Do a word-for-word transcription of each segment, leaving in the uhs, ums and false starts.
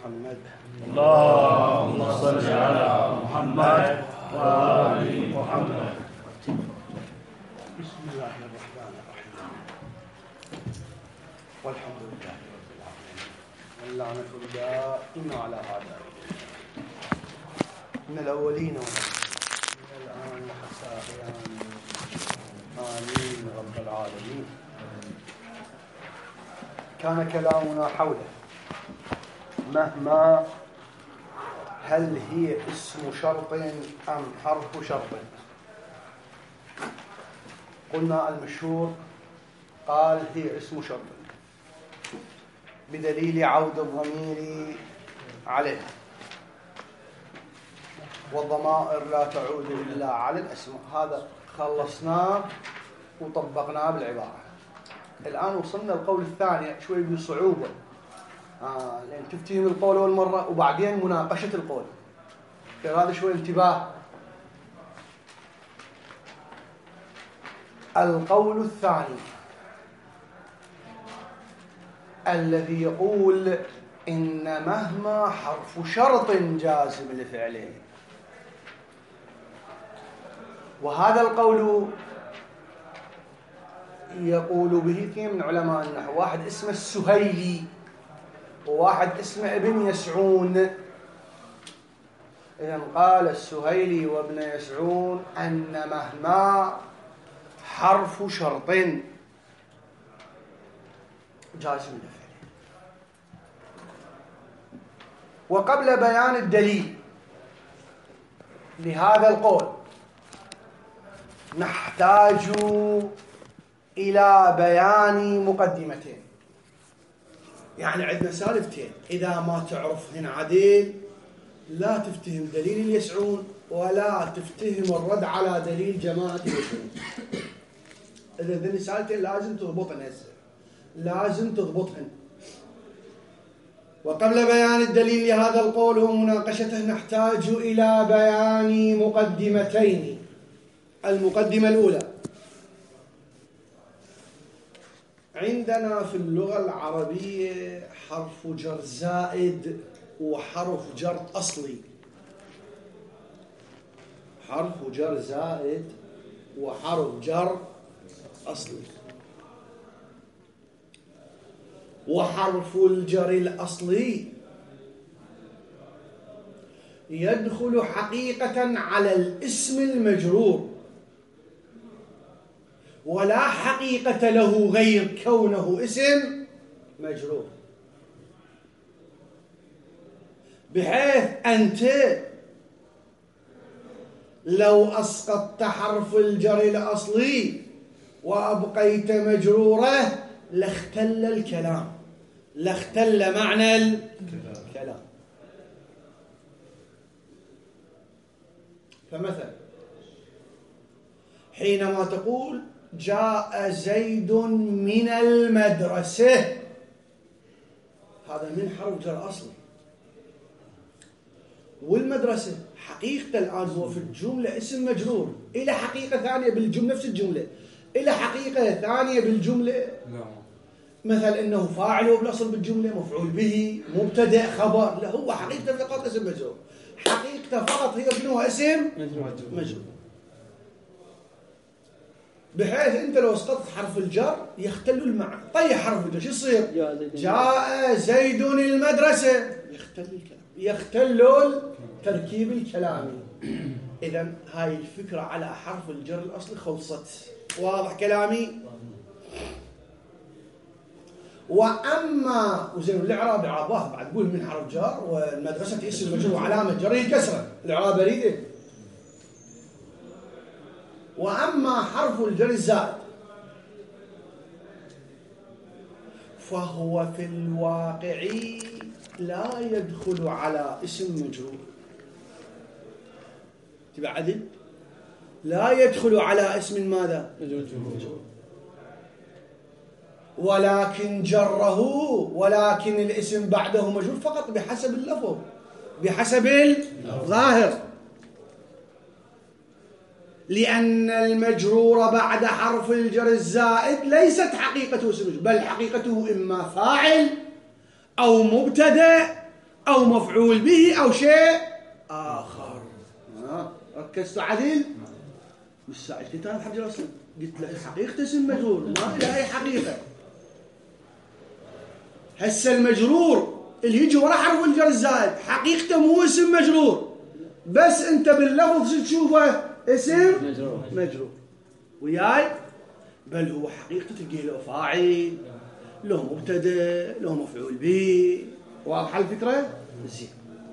محمد. اللهم صل على محمد وآل محمد. بسم الله الرحمن الرحيم. والحمد لله رب العالمين، واللعنة الدائمة على أعدائه من الأولين والآخرين من الآن وحتى قيام آمين رب العالمين. كان كلامنا حوله مهما هل هي اسم شرط أم حرف شرط. قلنا المشهور قال هي اسم شرط بدليل عود الضمير عليه، والضمائر لا تعود إلا على الاسم. هذا خلصناه وطبقناه بالعبارة. الآن وصلنا القول الثاني شوي بصعوبة، آه لأن تفتهم القول أول مرة وبعدين مناقشة القول، فهذا شوي انتباه. القول الثاني الذي يقول إن مهما حرف شرط جازم لفعله، وهذا القول يقول به اثنين من علماء النحو، واحد اسمه السهيلي وواحد اسمه ابن يسعون. إذن قال السهيلي وابن يسعون أن مهما حرف شرط جازم لفعله. وقبل بيان الدليل لهذا القول نحتاج إلى بيان مقدمتين. يعني عندنا سالفتين، إذا ما تعرفهن عديل لا تفتهم دليل اليسعون ولا تفتهم الرد على دليل جماعة اليسعون. إذا ذني سالفتين لازم تضبطهن هسه، لازم تضبطهن. وقبل بيان الدليل لهذا القول ومناقشته نحتاج إلى بيان مقدمتين. المقدمة الأولى، عندنا في اللغة العربية حرف جر زائد وحرف جر أصلي. حرف جر زائد وحرف جر أصلي. وحرف الجر الأصلي يدخل حقيقة على الاسم المجرور، ولا حقيقة له غير كونه اسم مجرور، بحيث أنت لو أسقطت حرف الجر الأصلي وأبقيت مجروره لاختل الكلام، لاختل معنى الكلام. فمثلا حينما تقول جاء زيد من المدرسة، هذا من حرف جر أصلي. والمدرسة حقيقة الآن هو في الجملة اسم مجرور، إلى حقيقة ثانية بالجملة، نفس الجملة إلى حقيقة ثانية بالجملة، مثل إنه فاعل وبالأصل بالجملة مفعول به مبتدأ خبر. لا، هو حقيقة فقط اسم مجرور، حقيقة فقط هي شنو؟ اسم مجرور. بحيث أنت لو اسقطت حرف الجر يختل المعنى. طيب حرف الجر شو يصير؟ جاء زيد المدرسة، يختل الكلام، يختل التركيب الكلامي. إذا هاي الفكرة على حرف الجر الأصلي خلصت. واضح كلامي؟ وأما وزين الإعراب إعرابات بعد تقول من حرف جر والمدرسة اسم مجرور وعلامة جره الكسرة، الإعراب بريده. وأما حرف الجر الزائد فهو في الواقع لا يدخل على اسم مجرور. تبع عدل؟ لا يدخل على اسم ماذا؟ مجرور. ولكن جره، ولكن الاسم بعده مجرور فقط بحسب اللفظ، بحسب الظاهر. لأن المجرور بعد حرف الجر الزائد ليست حقيقته اسم مجرور، بل حقيقته إما فاعل أو مبتدأ أو مفعول به أو شيء آخر. آه. ركزتوا عدل؟ مش سألت أنا بحجر أصلا قلت لك حقيقة اسم مجرور ما إلى أي حقيقة. هسه المجرور اللي يجي ورا حرف الجر الزائد حقيقته مو اسم مجرور، بس أنت باللفظ تشوفه اسم مجرور, مجرور. وياي بل هو حقيقته تلقي له فاعل، له مبتدا، له مفعول به. واضحه الفكره؟ زين.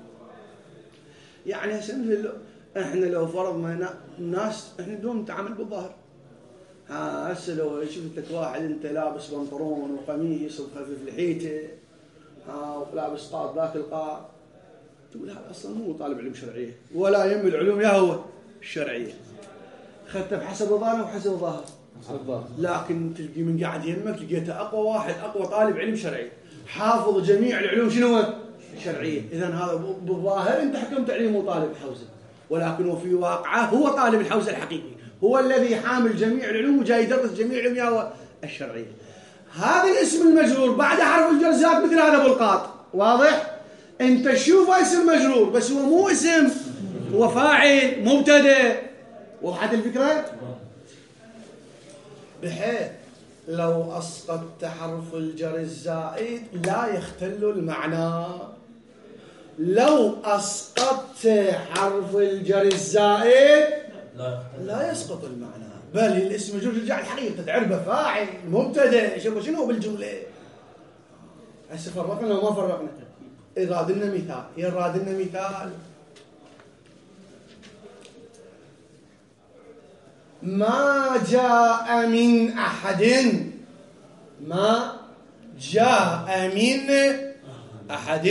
يعني هسه احنا لو فرضنا ناس احنا دوم نتعامل بالظاهر. ها هسه لو شفت لك واحد انت لابس بنطلون وقميص وخفيف لحيته ها ولابس قاط ذاك القاط، تقول هذا اصلا مو طالب علوم شرعيه ولا يهم العلوم يا هو الشرعيه. اخذته بحسب الظاهر وحسب الظاهر. لكن تلقي من قاعد يمك لقيته اقوى واحد، اقوى طالب علم شرعي، حافظ جميع العلوم شنو الشرعيه. اذا هذا بالظاهر انت حكمت عليه مو طالب حوزه، ولكنه في واقعه هو طالب الحوزه الحقيقي، هو الذي حامل جميع العلوم وجاي يدرس جميع العلوم الشرعيه. هذا الاسم المجرور بعد حرف الجر زاد مثل هذا بالقاط. واضح؟ انت تشوفه اسم مجرور بس هو مو اسم، هو فاعل مبتدا. وضحت الفكره؟ بحيث لو أسقطت حرف الجر الزائد لا يختل المعنى. لو أسقطت حرف الجر الزائد لا يسقط المعنى، بل الاسم مجرور يرجع الحقيقة تعرفه فاعل مبتدا. شوفوا شنو بالجملة. هسه فرقنا ولا ما فرقنا؟ إرادنا مثال، يرادنا مثال. ما جاء من أحد، ما جاء من أحد.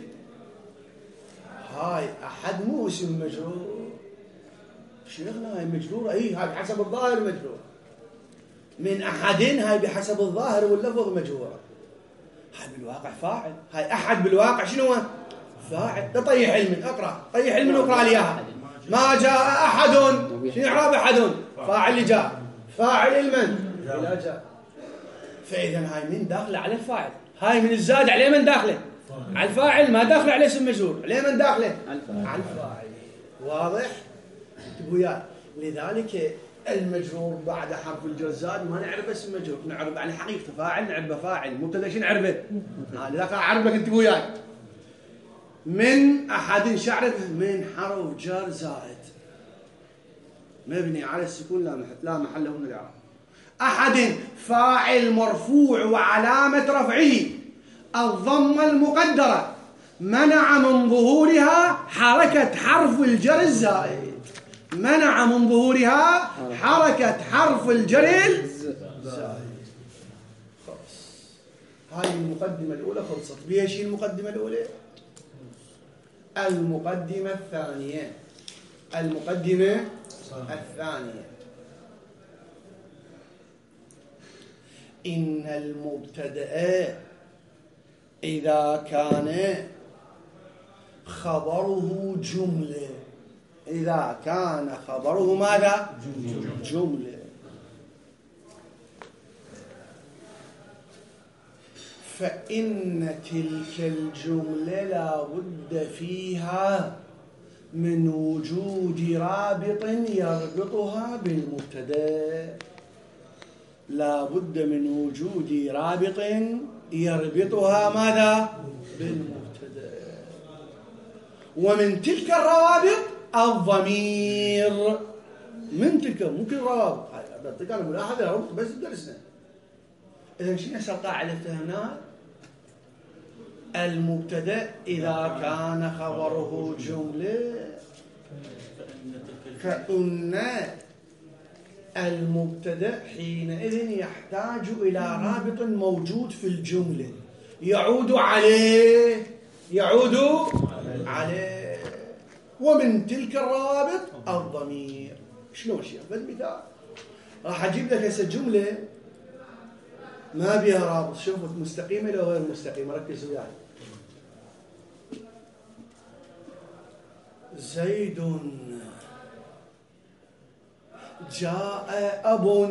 هاي أحد مو اسم مجرور شيخنا، هاي مجرور. أي هاي بحسب الظاهر مجرور. من أحد هاي بحسب الظاهر واللفظ مجرور. هاي بالواقع فاعل. هاي أحد بالواقع شنو فاعل. طيح علم اقرأ، طيح علم واقرأ لي إياها. ما جاء أحد شنو إعراب أحد؟ فاعل اللي جاء، فاعل المن لا جاء. فإذا هاي من داخله على الفاعل، هاي من الزاد عليه من داخله على الفاعل، ما داخله عليه اسم مجرور، عليه من داخله على الفاعل. واضح؟ انتبهوا وياي. لذلك المجرور بعد حرف الجر زاد ما نعرف اسم مجرور، نعرف على حقيقته فاعل، نعرفه فاعل مبتدا شو نعرفه. لذلك اعرف لك انتبهوا وياي. من أحد شعرف من حرف جر زائد مبني على السكون لا محل لا محل له من الإعراب. أحد فاعل مرفوع وعلامة رفعه الضمة المقدرة منع من ظهورها حركة حرف الجر الزائد. منع من ظهورها حركة حرف الجر الزائد. خلاص هاي المقدمة الأولى خلصت. بيها شيء المقدمة الأولى. المقدمة الثانية. المقدمة الثانية. إن المبتدأ إذا كان خبره جملة، إذا كان خبره ماذا؟ جملة. فإن تلك الجملة لا بد فيها من وجود رابط يربطها بالمبتدأ. لا بد من وجود رابط يربطها ماذا؟ بالمبتدأ. ومن تلك الروابط الضمير. من تلك ممكن روابط بعطيك انا ملاحظه ربط بس درسنا. اذا شنو هسه القاعده فهمناها؟ المبتدأ إذا كان خبره جملة فإن المبتدأ حينئذ يحتاج إلى رابط موجود في الجملة يعود عليه يعود عليه. ومن تلك الروابط الضمير. شلون شيء؟ بالمثال راح أجيب لك هسه جملة ما بها رابط. شوفوا مستقيمة لو غير مستقيمة. ركزوا وياي. زيد جاء أب.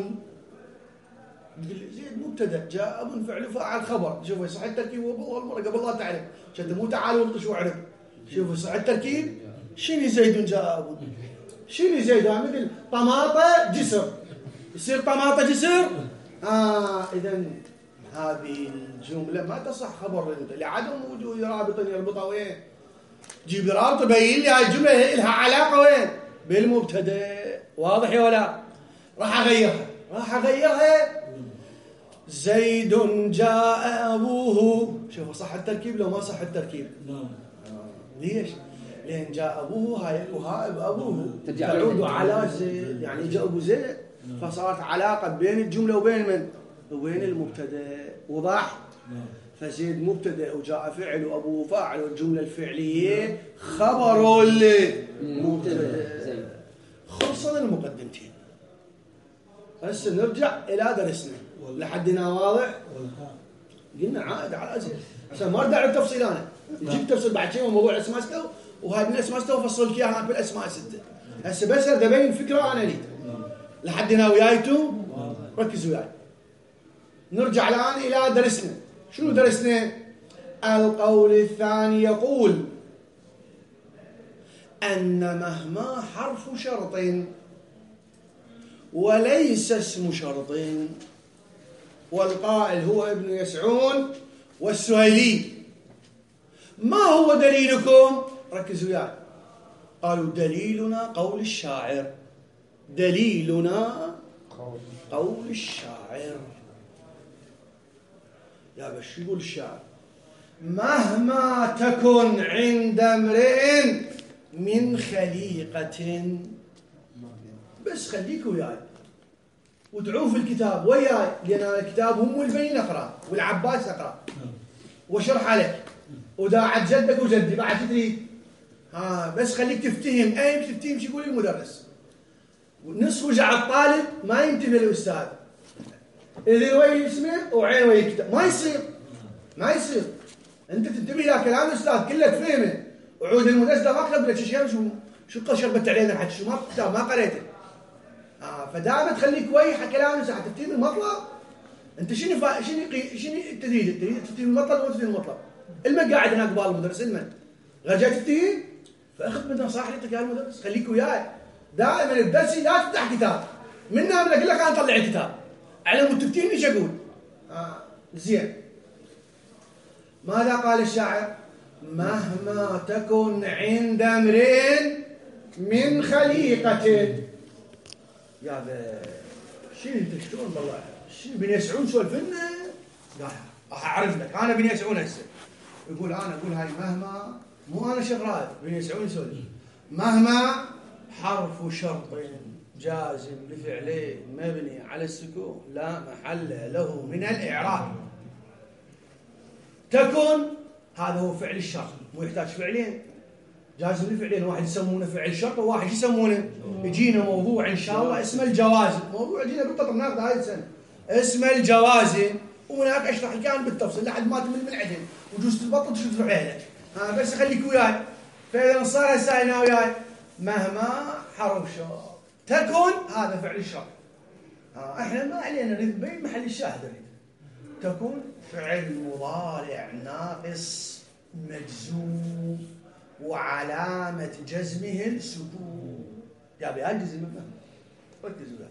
زيد مبتدأ، جاء أب فعل فاعل خبر. شوفوا صح التركيب والله المرة قبل لا تعرف شد مو تعال والقش وعرب. شوفوا صح التركيب. شنو زيد جاء أبوه؟ شنو زيد؟ مثل طماطة جسر، يصير طماطة جسر. آه إذا هذه الجملة ما تصح خبر أنت لعدم وجود رابط يربطها وين؟ جيب رابط بين لي هاي الجملة لها علاقة وين؟ بالمبتدأ. واضح يا ولا؟ راح أغيرها راح أغيرها زيد جاء أبوه. شوفوا صح التركيب لو ما صح التركيب؟ نعم. آه. ليش؟ لأن جاء أبوه هاي وهاء أبوه تعود على زيد، يعني جاء أبو زيد، فصارت علاقة بين الجملة وبين من؟ وبين المبتدأ. وضح؟ فزيد مبتدأ وجاء فعل وأبوه فاعل، والجملة الفعلية خبر المبتدأ. خلصنا المقدمتين. هسه نرجع إلى درسنا لحدنا. واضح؟ قلنا عائد على زيد عشان ما ارجع للتفصيل. أنا جبت تفصيل بعد شيء وموضوع الأسماء ستة، وهذه الأسماء ستة وفصلت إياها بالأسماء ستة. هسه بس أبين الفكرة أنا لي لحدنا ويايتو. ركزوا وياي. نرجع الآن إلى درسنا. شنو درسنا؟ القول الثاني يقول أن مهما حرف شرط وليس اسم شرط، والقائل هو ابن يسعون والسهيلي. ما هو دليلكم؟ ركزوا وياي. قالوا دليلنا قول الشاعر. دليلنا قول الشاعر. يا بس شو يقول الشاعر؟ مهما تكن عند امرئ من خليقة. بس خليك وياي وادعوه في الكتاب وياي، لأن الكتاب هم البين أقرأ والعباس أقرأ وشرح عليك وداعت جدك وجدي بعد تدري. ها بس خليك تفتهم. أي تفتهم شو يقول المدرس. نصف وجع الطالب ما ينتبه للأستاذ. إذا وين اسمه وعين وين الكتاب ما يصير ما يصير. أنت تنتبه إلى كلام الأستاذ كله تفهمه. وعود المدرس ده ما قبل لك شيء. شو شو شربت علينا الحكي؟ شو ما كتاب ما قريته. آه فدائما تخليك ويا حكي كلام الأستاذ حتى تفهم المطلب. أنت شنو فا... شنو شنو تريد؟ تريد تفهم المطلب ولا تفهم المطلب؟ المن قاعد هناك قبال المدرس المن رجعت تفتهم فأخذ من نصائحك يا المدرس. خليك وياي دائما الدرس لا تفتح كتاب منها بدك لك أنا أطلع الكتاب على مود تفتهم ايش اقول. آه زين. ماذا قال الشاعر؟ مهما تكن عند امرئ من خليقة. يا شنو انت شلون والله شنو بن يسعون سولف لنا؟ قال راح اعرف لك انا بن يسعون هسه. يقول انا اقول هاي مهما مو انا شغال بن يسعون سولف. مهما حرف شرط جازم بفعلين مبني على السكون لا محل له من الإعراب. تكن هذا هو فعل الشرط مو يحتاج فعلين. جازم بفعلين واحد يسمونه فعل شرط وواحد يسمونه يجينا موضوع إن شاء الله اسمه الجوازم. موضوع يجينا بالقطر ناخذ هاي السنة اسمه الجوازم، وهناك أشرح كان بالتفصيل لحد ما تمل من عدل وجوز تبطل تشوف عليك. ها بس خليك وياي. فإذا صار هسه هنا وياي مهما حرف شرط تكن هذا فعل الشرط. آه احنا ما علينا نبين محل الشاهد. تكن فعل مضارع ناقص مجزوم وعلامة جزمه السكون. يا بي أجزم منه ركزوا.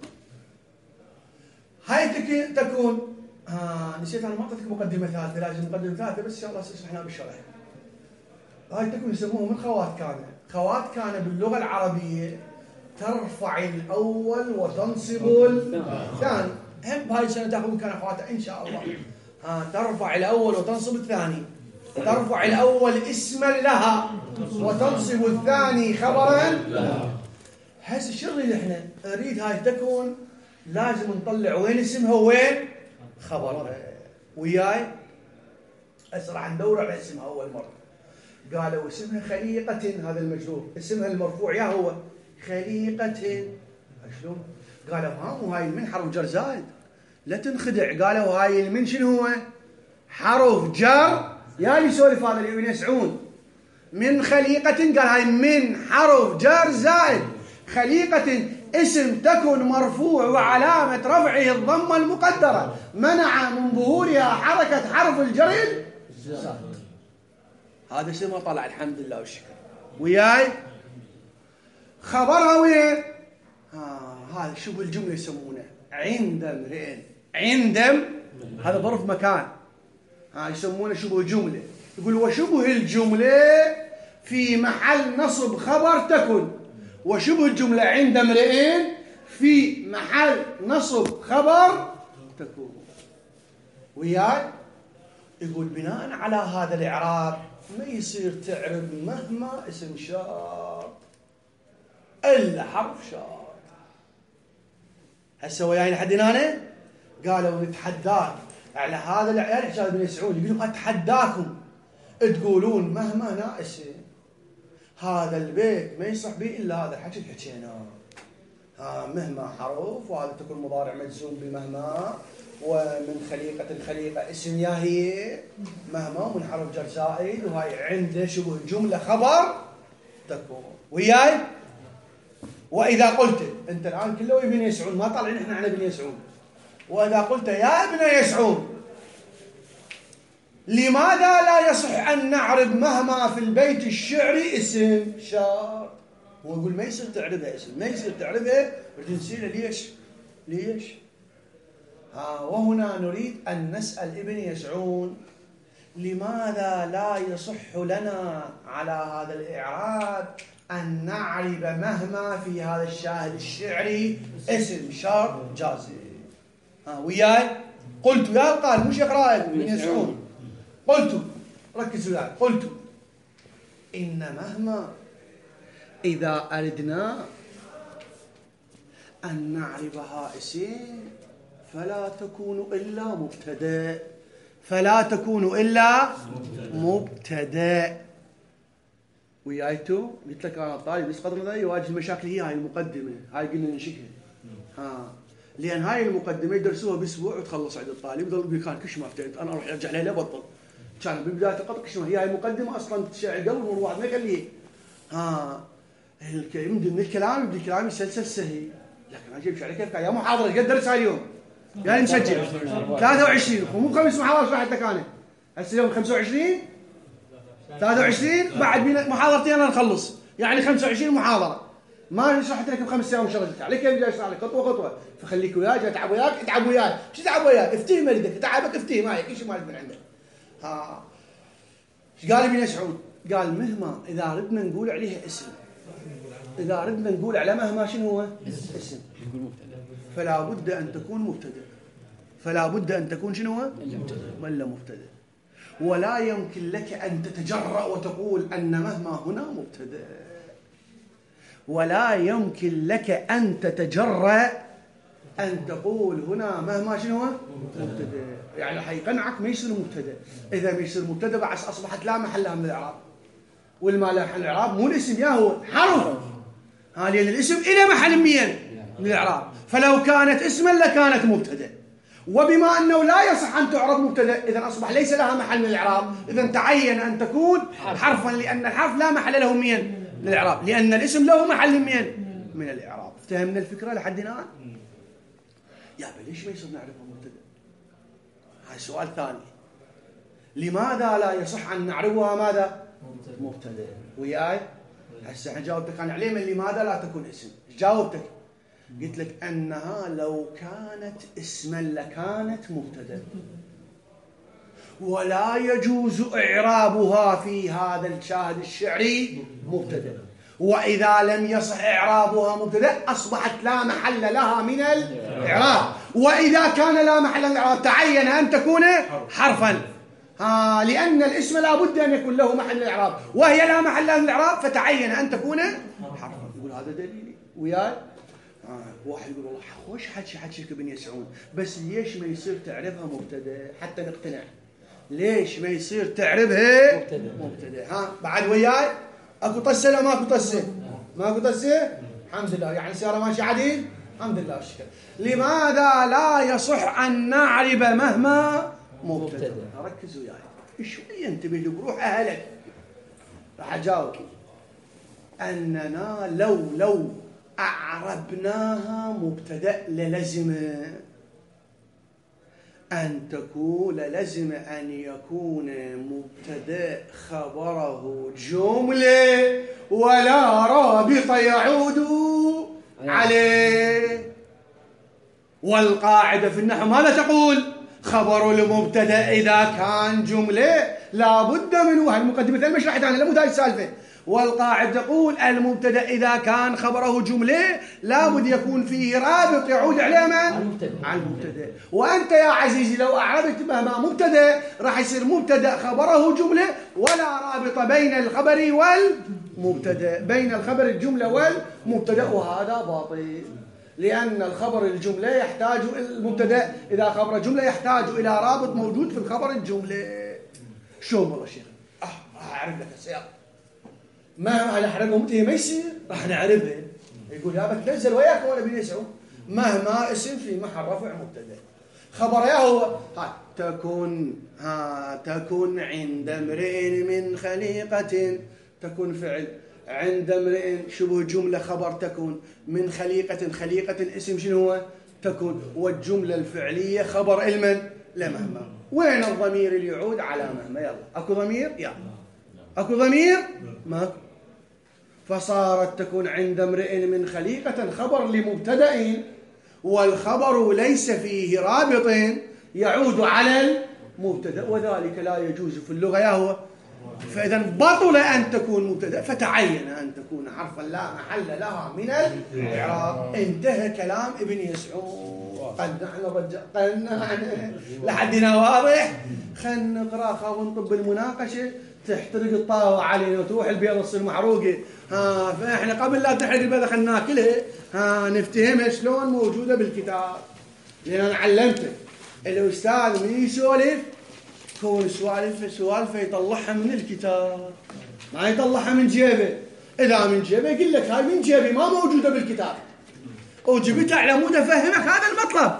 هاي تكون آه نسيت أنا ما أعطيتك مقدمة ثالثة. لازم مقدمة ثالثة بس إن شاء الله شرحناها بالشرح. هاي تكون يسموها من خوات كان. خوات كان باللغة العربية ترفع الأول وتنصب الثاني. هم بهاي السنة تأخذ مكان أخواتها إن شاء الله. ها ترفع الأول وتنصب الثاني. ترفع الأول اسما لها وتنصب الثاني خبرا لها. هسه شو نريد احنا؟ نريد هاي تكون لازم نطلع وين اسمها وين خبرها. وياي هسه راح ندور على اسمها أول مرة. قالوا اسمها خليقة. هذا المجرور اسمها المرفوع يا هو خليقة. شلون؟ قالوا ها مو هاي من حرف جر زائد لا تنخدع. قالوا هاي من شنو هو؟ حرف جر. يا اللي يسولف هذا اللي ابن يسعون من خليقة. قال هاي من حرف جر زائد. خليقة اسم تكن مرفوع وعلامة رفعه الضمة المقدرة منع من ظهورها حركة حرف الجر. هذا اسمه طلع الحمد لله والشكر وياي. خبرها وين؟ آه هذا شبه الجملة يسمونه عند امرئ. عند هذا ظرف مكان، ها يسمونه شبه جملة. يقول وشبه الجملة في محل نصب خبر تكن، وشبه الجملة عند امرئ في محل نصب خبر تكون وياي. يقول بناء على هذا الإعراب ما يصير تعرب مهما اسم شرط إلا حرف شرط. هسه وياي لحد هنا قالوا نتحداك على هذا العيال. حساب بن مسعود يقولون أتحداكم تقولون مهما هنا اسم. هذا البيت ما يصح به إلا هذا الحكي اللي حكيناه. ها مهما حرف، وهذا تكون مضارع مجزوم بمهما، ومن خليقة الخليقة اسم يا هي مهما، ومن حرف جر زائد، وهاي عنده شبه الجملة خبر تكون وياي. وإذا قلت أنت الآن كله ابن يسعون، ما طالعين إحنا عن ابن يسعون. وإذا قلت يا ابن يسعون لماذا لا يصح أن نعرب مهما في البيت الشعري اسم شرط؟ هو يقول ما يصير تعربها اسم، ما يصير تعربها بالجنسية. ليش؟ ليش؟ ها وهنا نريد أن نسأل ابن يسعون لماذا لا يصح لنا على هذا الإعراب أن نعرب مهما في هذا الشاهد الشعري اسم شرط جازم. ها وياي. قلت يا قال مش يقرأ ابن يسعون. قلت ركزوا وياي. قلت إن مهما إذا أردنا أن نعربها اسم فلا تكون إلا مبتدأ. فلا تكون إلا مبتدأ ويايتو. قلت لك أنا الطالب بس قدر ذا يواجه المشاكل هي هاي المقدمة، هاي قلنا ننشكها. ها لأن هاي المقدمة يدرسوها بأسبوع وتخلص عند الطالب يضل كان كش ما افتدت أنا أروح أرجع لها لا بطل. كان بالبداية قط كش ما هي هاي المقدمة أصلا تشعل قلب والواحد ما يخليه. ها يمدي من الكلام يبدي الكلام يسلسل سهل، لكن ما أجيب شعري كيف يا محاضرة قد درسها اليوم يعني نسجل ثلاثة وعشرين ومو خمس محاضرات راح حتى هسه اليوم خمسة وعشرين ثلاثة وعشرين بعد بين محاضرتين أنا نخلص يعني خمسة وعشرين محاضرة. ما شرحت لك بخمس ايام وشغلت عليك كيف جاي اشرح لك خطوه خطوه. فخليك وياي جاي اتعب وياك اتعب وياي. شو تتعب وياي؟ افتيه ما يريدك تعبك افتيه ما هيك شيء ما من عندك. ها ايش قال ابن مسعود؟ قال مهما اذا ردنا نقول عليها اسم، اذا ردنا نقول على مهما شنو هو؟ اسم. فلا بد ان تكون مبتدا. فلا بد ان تكون شنو هو؟ ولا مبتدا. ولا يمكن لك ان تتجرأ وتقول ان مهما هنا مبتدا. ولا يمكن لك أن تتجرأ أن تقول هنا مهما شنو هو؟ مبتدأ. يعني حيقنعك ما يصير مبتدأ. إذا ما يصير مبتدأ بعد أصبحت لا محل لها من الإعراب. والما لا محل الإعراب مو الاسم يا هو حرف. ها لأن الاسم إلى محل مين من الإعراب. فلو كانت اسما لكانت مبتدأ. وبما أنه لا يصح أن تعرب مبتدأ إذا أصبح ليس لها محل من الإعراب. إذا تعين أن تكون حرفا لأن الحرف لا محل له مين من الإعراب، لأن الاسم له محل من من الإعراب. افتهمنا الفكرة لحد الآن؟ يا ليش ما يصير نعرفها مبتدأ؟ هذا سؤال ثاني. لماذا لا يصح أن نعرفها ماذا؟ مبتدأ. وياي هسه احنا جاوبتك عن عليه من لماذا لا تكون اسم. جاوبتك قلت لك أنها لو كانت اسما لكانت مبتدأ، ولا يجوز إعرابها في هذا الشاهد الشعري مبتدأ. وإذا لم يصح إعرابها مبتدأ أصبحت لا محل لها من الإعراب. وإذا كان لا محل للإعراب تعين أن تكون حرفا. ها لأن الاسم لا بد أن يكون له محل الإعراب، وهي لا محل لها من الإعراب فتعين أن تكون حرفا. يقول هذا دليلي وياي. آه. واحد يقول والله خوش حكي حكيك ابن يسعون، بس ليش ما يصير تعرفها مبتدأ حتى نقتنع؟ ليش ما يصير تعرفها مبتدأ؟ مبتدأ. ها بعد وياي اكو طسه لا ماكو طسه؟ ماكو طسه الحمد لله. يعني السياره ماشيه عديل الحمد لله والشكر. لماذا لا يصح ان نعرب مهما مبتدأ؟ ركز وياي شوي انتبه لبروح اهلك. راح اجاوب اننا لو لو اعربناها مبتدأ للزم أن تكون لزم أن يكون مبتدأ خبره جملة ولا رابط يعود عليه. والقاعدة في النحو ماذا تقول؟ خبر المبتدأ إذا كان جملة لا بد منه. المقدمة المشرحة عنها لابد هاي السالفة. والقاعدة تقول المبتدأ إذا كان خبره جملة لا بد يكون فيه رابط يعود عليه من؟ على المبتدأ. وأنت يا عزيزي لو أعربت مهما مبتدأ راح يصير مبتدأ خبره جملة ولا رابط بين الخبر والمبتدأ، بين الخبر الجملة والمبتدأ، وهذا باطل. لأن الخبر الجملة يحتاج المبتدأ إذا خبر جملة يحتاج إلى رابط موجود في الخبر الجملة. شو والله شيخ؟ أه أعرف لك السياق. ما أنا أحرقه متى ما يصير راح نعرفها. يقول يا بتنزل وياك ولا بينسعوا مهما اسم في محل رفع مبتدأ خبر يا هو ها تكن ها تكن عند امرئ من خليقة. تكن فعل عند امرئ شبه جملة خبر تكن من خليقة. خليقة اسم شنو هو؟ تكن. والجملة الفعلية خبر المن لمهما. وين الضمير اللي يعود على مهما؟ يلا اكو ضمير؟ يلا اكو ضمير؟ ما فصارت تكون عند امرئ من خليقة خبر لمبتدأ والخبر ليس فيه رابط يعود على المبتدأ وذلك لا يجوز في اللغة يا هو. فإذا بطل أن تكون مبتدأ فتعين أن تكون حرفا لا محل لها من الإعراب. انتهى كلام ابن يسعود. قد نحن رجع قد نحن لحدنا واضح. خلنا نقرأ خاف نطب المناقشة تحترق الطاوة علينا وتروح البيضة تصير محروقة. ها فإحنا قبل لا تحرق البيضة خلنا ناكلها ها نفتهمها شلون موجودة بالكتاب. لأن أنا علمتك الأستاذ من يسولف كون سوالف سوالفه يطلعها من الكتاب ما يطلعها من جيبه. إذا من جيبه يقول لك هاي من جيبي ما موجودة بالكتاب وجبتها على مود أفهمك هذا المطلب.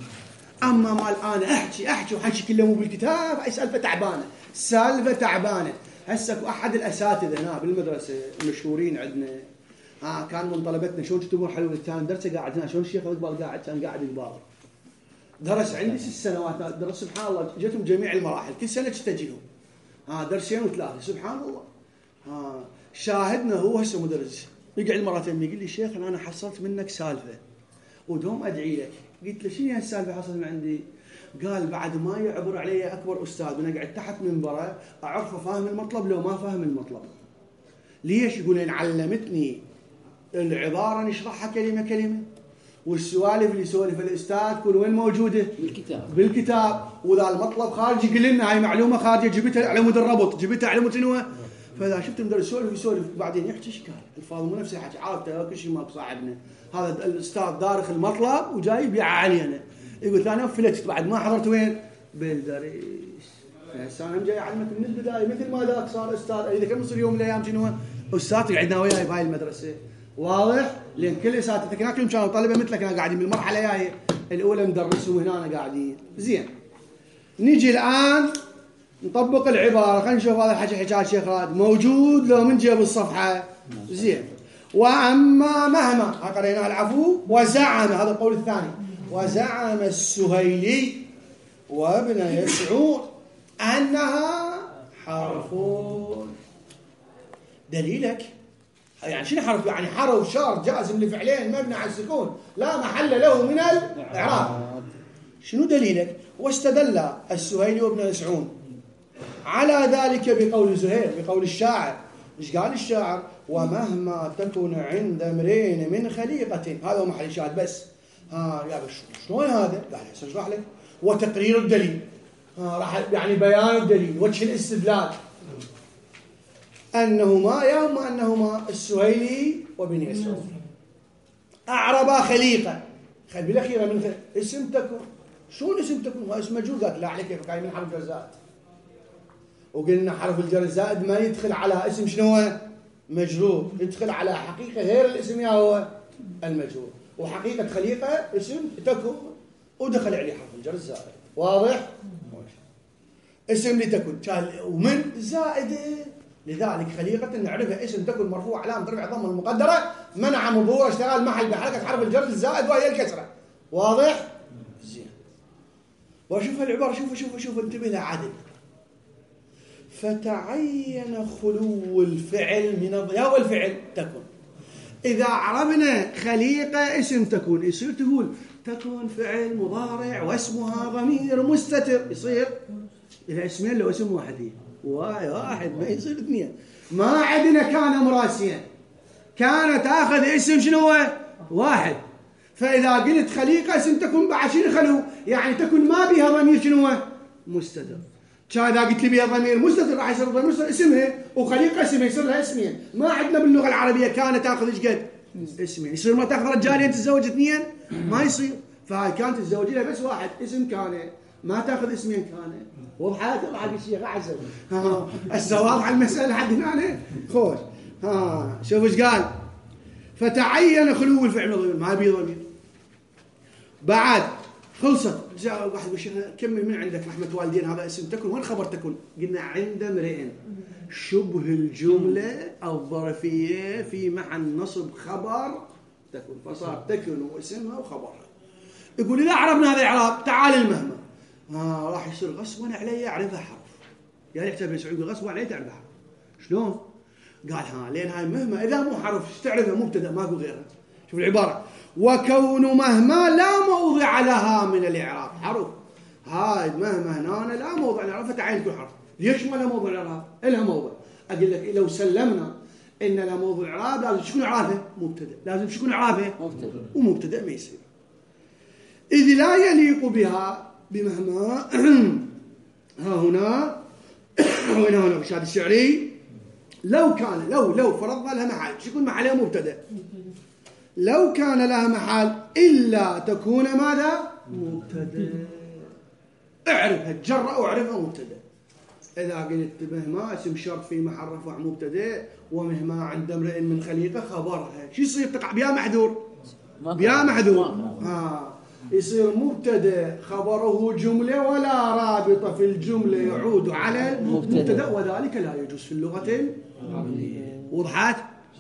أما ما الآن أحكي أحكي وحكي كله مو بالكتاب هاي سالفة تعبانة سالفة تعبانة. هسه أحد الأساتذة هنا بالمدرسة المشهورين عندنا ها كان من طلبتنا شلون تكتبون حلو الثاني درسه قاعد هنا شلون الشيخ اقبال قاعد كان قاعد يقبال درس عندي ست سنوات درس سبحان الله جتهم جميع المراحل كل سنة تجيهم ها درسين وثلاثة سبحان الله. ها شاهدنا هو هسه مدرس يقعد مرتين يقول لي شيخ أنا حصلت منك سالفة ودوم أدعي لك. قلت له شنو هالسالفة حصلت من عندي؟ قال بعد ما يعبر علي أكبر أستاذ أنا قاعد تحت منبره أعرف فاهم المطلب لو ما فاهم المطلب. ليش؟ يقول إن علمتني العبارة نشرحها كلمة كلمة والسوالف اللي يسولف الأستاذ كل وين موجودة؟ بالكتاب بالكتاب. وذا المطلب خارجي يقول لنا هاي معلومة خارجية جبتها على مود الربط جبتها على مود شنو. فإذا شفت مدرس يسولف يسولف بعدين يحكي إشكال الفاظ مو نفسه حكي عارفته كل شيء ماكو صاحبنا هذا الأستاذ دارخ المطلب وجاي يبيع علينا. يقول أنا فلتت بعد ما حضرت وين؟ بالدرس. هسه أنا جاي أعلمك من البداية مثل ما ذاك صار أستاذ إذا كان يصير يوم من الأيام شنو أستاذ قعدنا وياي بهاي المدرسة واضح. لأن كل أساتذتك هناك كلهم كانوا طلبة مثلك أنا قاعدين بالمرحلة جاية الأولى ندرسهم هنا قاعدين زين. نيجي الآن نطبق العبارة خلينا نشوف هذا الحكي حكاية شيخ راد موجود لو من جيب الصفحة زين. وأما مهما قريناه العفو وزعم هذا القول الثاني وزعم السهيلي وابن يسعود أنها حرف. دليلك يعني شنو حرف؟ يعني حرف شرط جازم لفعلين مبني على السكون لا محل له من الإعراب. شنو دليلك؟ واستدل السهيلي وابن يسعود على ذلك بقول زهير بقول الشاعر. ايش قال الشاعر؟ ومهما تكن عند امرين من خليقة. هذا هو محل شاهد بس. ها يا بش شلون هذا؟ قال اشرح لك. وتقرير الدليل ها راح يعني بيان الدليل وجه الاستدلال انهما يوم انهما السهيلي وابن يسعود اعربا خليقة. خل بالاخيره من خل... اسم تكن. شلون اسم تكن؟ هو اسم مجهول. قالت لا عليك كيف من حرف جر زائد وقلنا حرف الجر الزائد ما يدخل على اسم شنو هو؟ مجرور. يدخل على حقيقة غير الاسم يا هو المجرور. وحقيقة خليقة اسم تكن ودخل عليه حرف الجر الزائد واضح؟ اسم لتكن ومن زائدة لذلك خليقة نعرفها اسم تكن مرفوع علامة رفع ضمة المقدرة منع من ظهور اشتغال محل بحركة حرف الجر الزائد وهي الكسرة واضح؟ زين. واشوف العبارة، شوف شوف شوف انتبه لها عدل. فتعين خلو الفعل من الضمير. والفعل تكن. إذا عربنا خليقة اسم تكون، يصير تقول تكون فعل مضارع واسمها ضمير مستتر، يصير إذا اسمين لو اسم واحد هي واحد ما يصير اثنين. ما عندنا كان مراسيا، كانت تاخذ اسم شنو هو؟ واحد. فإذا قلت خليقة اسم تكون بعد شنو خلو؟ يعني تكون ما بها ضمير شنو هو؟ مستتر. إذا قلت لي بها ضمير مستتر راح يصير ضمير مستتر اسمها، وخليقة اسمها يصير لها اسمين. ما عندنا باللغة العربية كانت تاخذ ايش قد؟ اسمين. يصير ما تاخذ رجالين تتزوج اثنين؟ ما يصير. فهاي كانت تتزوج لها بس واحد اسم كان، ما تاخذ اسمين كان. وضحت طلع الشيخ احسن. ها هسه واضحه المساله لحد هنا. خوش. ها شوف ايش قال. فتعين خلو الفعل ضمير، ما بي ضمير. بعد خلصت. جاء واحد بالشيخ كمل من عندك رحمه والدين هذا اسم تكن، وين خبر تكن؟ قلنا عند امرئ شبه الجمله الظرفيه في محل نصب خبر تكن، فصار تكن واسمها وخبرها. يقول اذا عرفنا هذا الاعراب تعال المهمه. آه راح يصير غصبا علي اعرفها حرف. يعني يحتاج بن سعود غصبا علي تعرفها حرف. شلون؟ قال ها لين هاي مهمه اذا مو حرف تعرفها مبتدا ماكو غيرها. شوف العباره: وكون مهما لا موضع لها من الاعراب حرف. هاي مهما هنا لا موضع لها فتعين كل حرف. ليش ما لها موضع الاعراب؟ لها موضع. اقول لك لو سلمنا ان لها موضع الاعراب لازم شكون اعرابها؟ مبتدا. لازم شكون اعرابها؟ مبتدا. ومبتدا ما يصير اذ لا يليق بها بمهما. ها هنا وهنا هنا في هذا الشعري لو كان لو لو فرضنا لها محل شكون محلها؟ مبتدا. لو كان لها محل إلا تكون ماذا؟ مبتدا. اعرفها تجرأ واعرفها مبتدا. إذا قلت مهما اسم شرط في محل رفع مبتدا، ومهما عند امرئ من خليقة خبرها، شو يصير؟ تقع بها محذور. بها محذور. ها يصير مبتدا خبره جملة ولا رابطة في الجملة يعود على المبتدا، وذلك لا يجوز في اللغة العربية. وضحت؟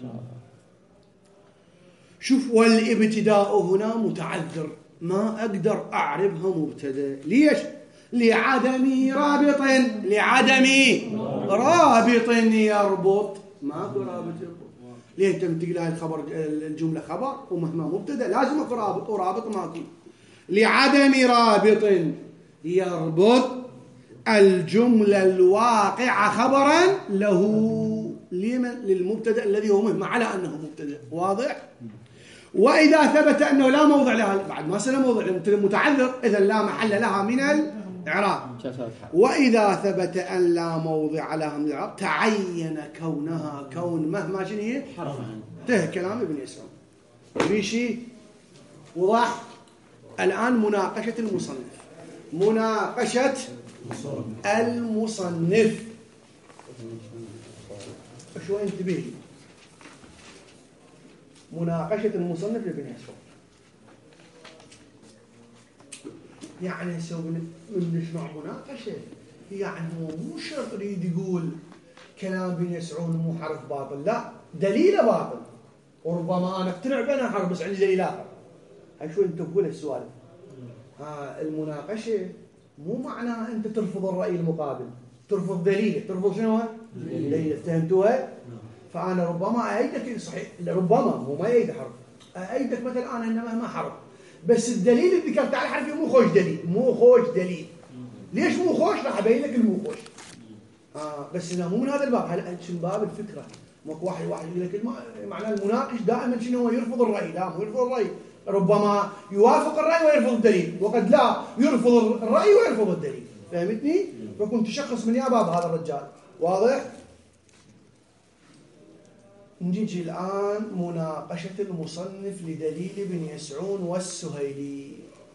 شوف والابتداء هنا متعذر، ما أقدر أعربها مبتدا. ليش؟ لعدم رابط لعدم رابط يربط. ماكو رابط يربط. ليه انت بتقول هاي الخبر الجملة خبر ومهما مبتدا لازم اكو رابط، ورابط ماكو. لعدم رابط يربط الجملة الواقعة خبرا له لمن للمبتدا الذي هو مهما على انه مبتدا. واضح؟ واذا ثبت انه لا موضع لها بعد ما سلم موضع متعذر اذا لا محل لها من الاعراب. واذا ثبت ان لا موضع لها من الاعراب تعين كونها كون مهما شنو هي؟ انتهى كلام ابن يسعون. في شيء وضح. الان مناقشه المصنف. مناقشه المصنف شوي انتبه لي. مناقشة المصنف لابن يسعون. يعني سوي نسمع مناقشة، يعني هو مو شرط يريد يقول كلام ابن يسعون مو حرف باطل، لا دليله باطل، وربما انا اقتنع بأنها حرف بس عندي دليل اخر. هاي شوي انت تقول السؤال. ها المناقشة مو معناها انت ترفض الرأي المقابل، ترفض دليله، ترفض شنو؟ دليله. فهمتوها؟ فأنا ربما أيدك صحيح، ربما مو ما يأيد حرف، أيدك مثلا أنا إنما ما حرف، بس الدليل اللي ذكرت على حرفي مو خوش دليل، مو خوش دليل. ليش مو خوش؟ راح أبين لك المو خوش. آه بس إنه مو من هذا الباب، هل شنو باب الفكرة؟ ماكو واحد واحد يقول لك معناه المناقش دائما شنو هو؟ يرفض الرأي، لا مو يرفض الرأي، ربما يوافق الرأي ويرفض الدليل، وقد لا يرفض الرأي ويرفض الدليل. فهمتني؟ فكنت تشخص من يا باب هذا الرجال. واضح؟ نجي الآن مناقشة المصنف لدليل ابن يسعون والسهيلي.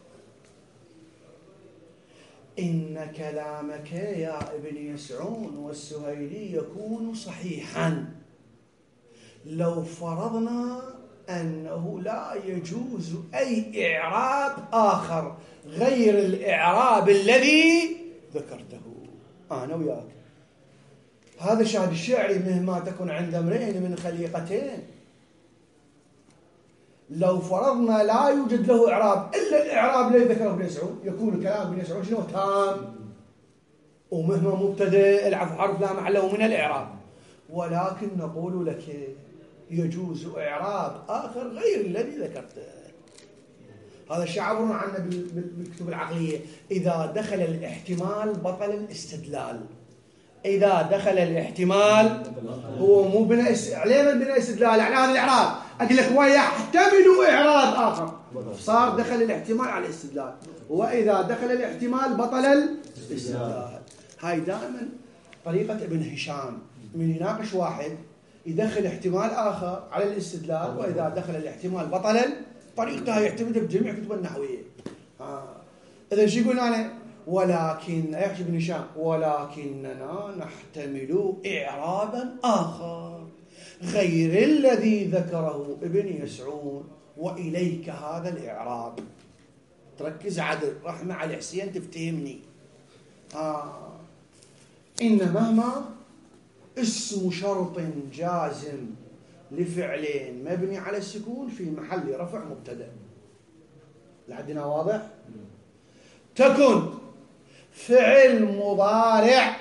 إن كلامك يا ابن يسعون والسهيلي يكون صحيحا لو فرضنا أنه لا يجوز أي إعراب آخر غير الإعراب الذي ذكرته أنا وياك. هذا شاهد الشعري مهما تكن عند امرئ من خليقتين لو فرضنا لا يوجد له إعراب إلا الإعراب الذي ذكره ابن سعود، يكون كلام ابن سعود شنو؟ تام، ومهما مبتدأ العفو حرف لا محل له من الإعراب. ولكن نقول لك يجوز إعراب آخر غير الذي ذكرته. هذا الشيء عبرنا عنه بالكتب العقلية. إذا دخل الاحتمال بطل الاستدلال. إذا دخل الاحتمال هو مو بناء عليه من بناء استدلال، يعني هذا الإعراب أقول لك ويحتمل إعراب آخر، صار دخل الاحتمال على الاستدلال. وإذا دخل الاحتمال بطل الاستدلال. هاي دائما طريقة ابن هشام، من يناقش واحد يدخل احتمال آخر على الاستدلال، وإذا دخل الاحتمال بطل. طريقتها يعتمد بجميع كتب النحوية. آه. إذا شو يقول أنا؟ ولكن يحكي ابن هشام ولكننا نحتمل إعرابا آخر غير الذي ذكره ابن يسعون، وإليك هذا الإعراب. تركز عدل رحمة على حسين تفتهمني. آه. إن مهما اسم شرط جازم لفعلين مبني على السكون في محل رفع مبتدأ. لحدنا واضح؟ تكن فعل مضارع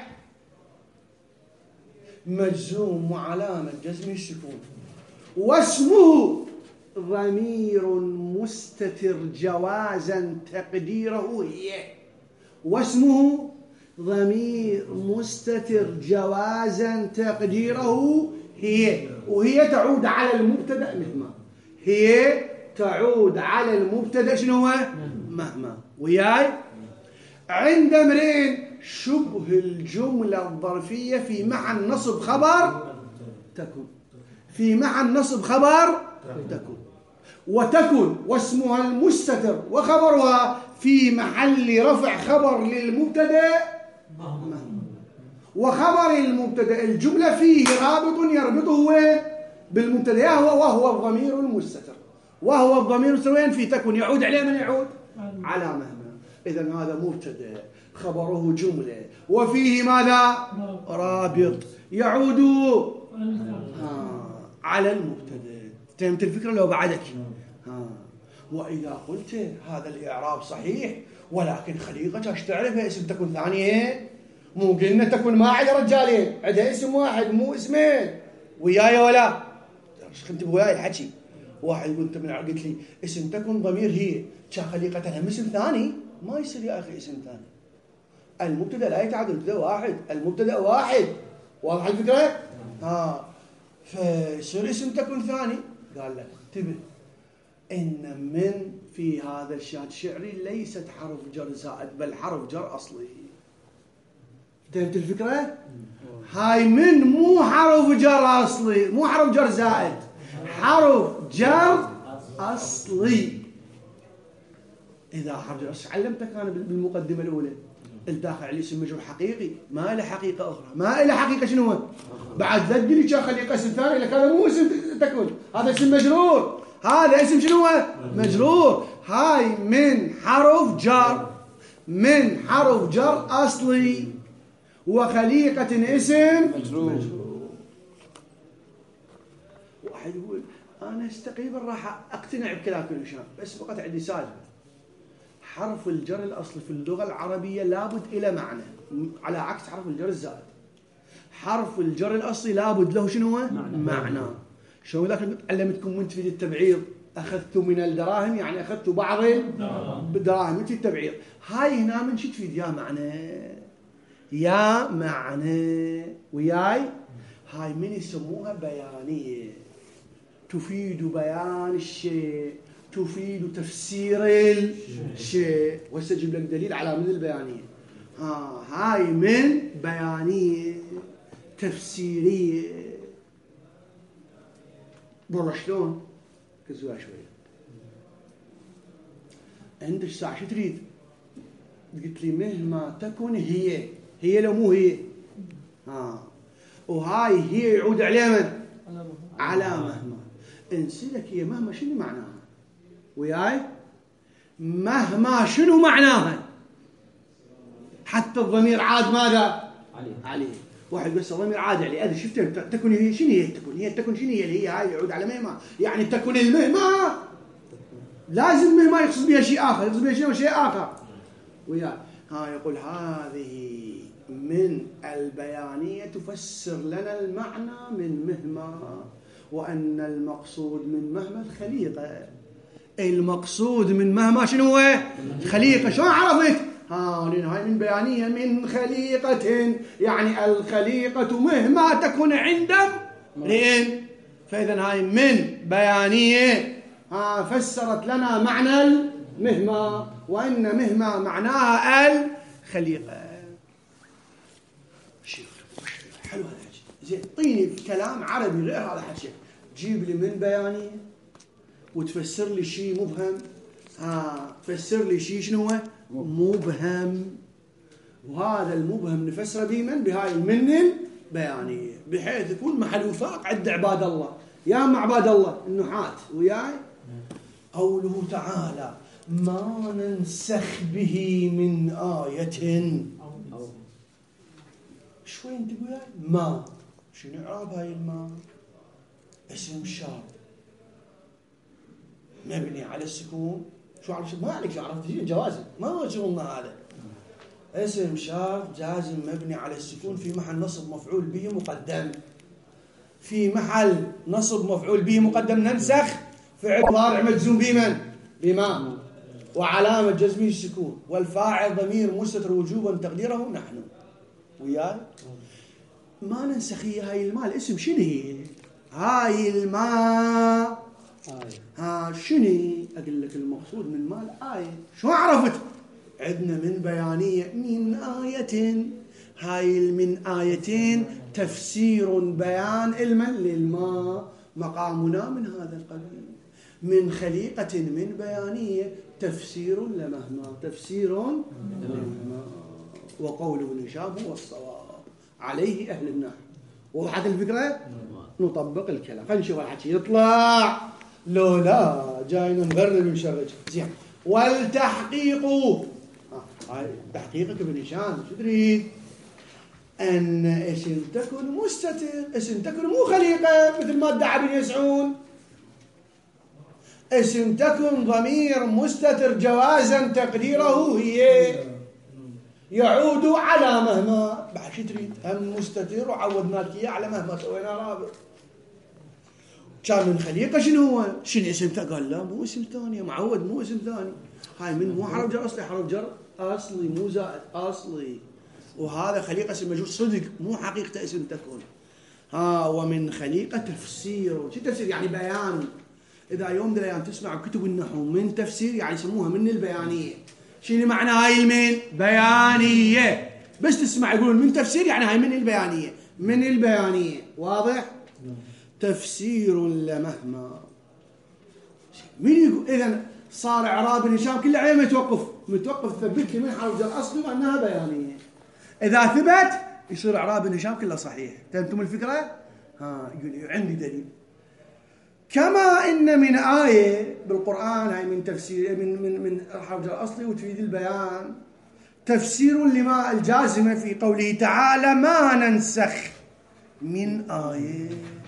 مجزوم وعلامة جزمه السكون، واسمه ضمير مستتر جوازا تقديره هي. واسمه ضمير مستتر جوازا تقديره هي، وهي تعود على المبتدأ مهما. هي تعود على المبتدأ شنو هو؟ مهما. وياي عند امرين شبه الجملة الظرفية في محل نصب خبر تكن. في محل نصب خبر تكن. وتكن واسمها المستتر وخبرها في محل رفع خبر للمبتدأ مهما. وخبر المبتدأ الجملة فيه رابط يربطه بالمبتدأ وهو وهو الضمير المستتر. وهو الضمير المستتر في تكن يعود عليه من يعود على مهما. إذا هذا مبتدأ خبره جملة وفيه ماذا؟ رابط يعود آه على المبتدأ. فهمت الفكرة لو بعدك؟ آه. وإذا قلت هذا الإعراب صحيح ولكن خليقة ايش تعرفها اسم تكن ثانية؟ مو قلنا تكن ما عندها رجالين، عندها اسم واحد مو اسمين. وياي ولا كنت وياي الحكي واحد يقول انت من قلت لي اسم تكن ضمير هي كان خليقة لها اسم ثاني. ما يصير يا اخي اسم ثاني. المبتدا لا يتعدل، المبتدا واحد، المبتدا واحد. واضح الفكره؟ ها فيصير اسم تكن ثاني. قال لك انتبه ان من في هذا الشاهد الشعري ليست حرف جر زائد بل حرف جر اصلي. فهمت الفكره؟ هاي من مو حرف جر اصلي، مو حرف جر زائد، حرف جر اصلي. اذا حرف جر اصلي علمتك انا بالمقدمه الاولى الداخل عليه اسم مجرور حقيقي ما له حقيقه اخرى. ما له حقيقه شنو؟ بعد لا تقول لي كان خليقه اسم ثاني لك هذا مو اسم تكون، هذا اسم مجرور. هذا اسم شنو؟ مجرور. هاي من حرف جر، من حرف جر اصلي وخليقه اسم مجرور. واحد يقول انا تقريبا راح اقتنع بكلام ابن هشام بس فقط عندي سالفه. حرف الجر الأصلي في اللغة العربية لابد إلى معنى، على عكس حرف الجر الزائد. حرف الجر الأصلي لابد له شنو؟ معنى. معنى. شو ذاك علمتكم من تفيد التبعيض أخذت من الدراهم يعني أخذت بعض الدراهم من التبعيض. هاي هنا من شو تفيد؟ يا معنى يا معنى. وياي هاي من يسموها بيانية، تفيد بيان الشيء، تفيد تفسير الشيء. وسأجيب لك دليل على من البيانية. ها هاي من بيانية تفسيرية. والله شلون؟ كزوها شوية. عندك ساعة شو تريد؟ قلت لي مهما تكن هي، هي لو مو هي. ها وهاي هي يعود عليها من؟ على مهما. انسلك هي مهما شنو معناها؟ وياي مهما شنو معناها؟ حتى الضمير عاد ماذا؟ عليه. عليه. واحد بس الضمير عاد عليه. هذا شفت تكون هي شنو هي تكون؟ هي تكون شنو هي اللي هي هاي يعود على مهما. يعني تكون المهما لازم مهما يقصد بها شيء آخر، يقصد بها شيء شيء آخر وياه. ها يقول هذه من البيانية تفسر لنا المعنى من مهما، وأن المقصود من مهما الخليقة. المقصود من مهما شنو هو؟ خليقة. شو عرفت؟ ها لأن هاي من بيانية من خليقة، يعني الخليقة مهما تكون عند امرئ. فإذا هاي من بيانية ها فسرت لنا معنى المهما، وأن مهما معناها الخليقة. شوف حلو هذا الحكي. زين طيني كلام عربي غير هذا الحكي، جيب لي من بيانية وتفسر لي شيء مبهم. ها تفسر لي شيء شنو هو مبهم، وهذا المبهم نفسره بمن؟ بهاي المن البيانية، بحيث يكون محل وفاق عند عباد الله. يا مع عباد الله النحاة وياي. قوله تعالى ما ننسخ به من آية. شوي انت وياي ما شنو اعراب هاي الماء؟ اسم شرط مبني على السكون. شو عرفت؟ ما عليك شو عرفت هي جوازم، ما هو شغلنا هذا. اسم شرط جازم مبني على السكون في محل نصب مفعول به مقدم. في محل نصب مفعول به مقدم ننسخ فعل مضارع مجزوم بمن؟ بما، وعلامة جزمه السكون، والفاعل ضمير مستتر وجوبا تقديره نحن وياي. ما ننسخ هي هاي الماء الاسم شنو هي؟ هاي الماء ها شنو؟ أقول لك المقصود من مال آية. شو عرفت؟ عندنا من بيانية من آية. هاي من آيتين تفسير بيان المن للماء، مقامنا من هذا القبيل. من خليقة من بيانية تفسير لمهما، تفسير لمهما. وقوله هشام هو الصواب عليه أهل النحو. وضحت الفكرة؟ نطبق الكلام. خلينا نشوف الحكي يطلع لو لا جاينا نغرب ونشرج. زين والتحقيق هاي تحقيقك ابن هشام شو تريد؟ أن اسم تكن مستتر، اسم تكن مو خليقة مثل ما ادعى ابن يسعون. اسم تكن ضمير مستتر جوازا تقديره هي يعود على مهما. بعد شو تريد؟ هم مستتر وعودنا لك اياه على مهما سوينا رابط. كان من خليقة شنو هو؟ شنو اسم تكن؟ قال لا مو اسم ثاني، معود مو اسم ثاني. هاي من مو حرف جر اصلي، حرف جر اصلي مو زائد اصلي. وهذا خليقة اسم مجرور صدق مو حقيقة اسم تكون. ها ومن خليقة تفسير. شو تفسير؟ يعني بيان. إذا يوم من الأيام تسمع كتب النحو من تفسير يعني يسموها من البيانية. شنو معنى هاي المن؟ بيانية. بس تسمع يقولون من تفسير يعني هاي من البيانية، من البيانية. واضح؟ تفسير لمهما. من يقول إذن صار إعراب ابن هشام كله عليه متوقف، متوقف ثبت لي من حرف جر أصلي وأنها بيانية. إذا ثبت يصير إعراب ابن هشام كله صحيح. فهمتم الفكرة؟ ها يقول عندي دليل. كما إن من آية بالقرآن هاي من تفسير من من من حرف جر أصلي وتفيد البيان. تفسير لما الجازمة في قوله تعالى ما ننسخ من آية.